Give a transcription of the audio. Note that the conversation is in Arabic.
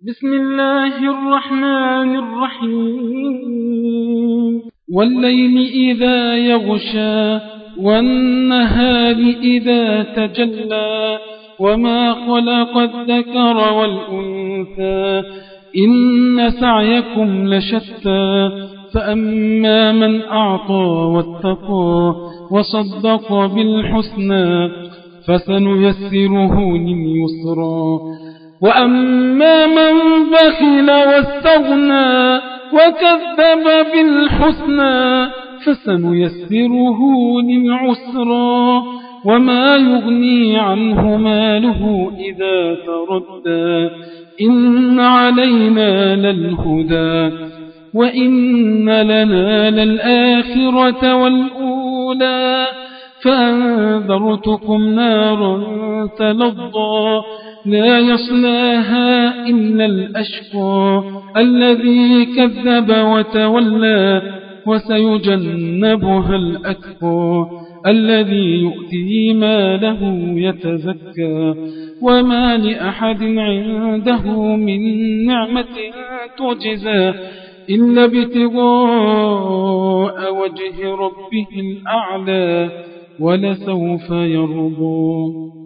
بسم الله الرحمن الرحيم والليل إذا يغشى والنهار إذا تجلى وما خلق الذكر والأنثى إن سعيكم لشتى فأما من أعطى واتقى وصدق بالحسنى فسنيسره لليسرى وأما من بخل واستغنى وكذب بالحسنى فسنيسره للعسرى وما يغني عنه ماله إذا تردى إن علينا للهدى وإن لنا للآخرة والأولى فأنذرتكم نارا تلظى لا يصلاها إلا الأشقى الذي كذب وتولى وسيجنبها الأتقى الذي يؤتي ماله يتزكى وما لأحد عنده من نعمة تجزى إلا ابتغاء وجه ربه الأعلى ولسوف يرضى.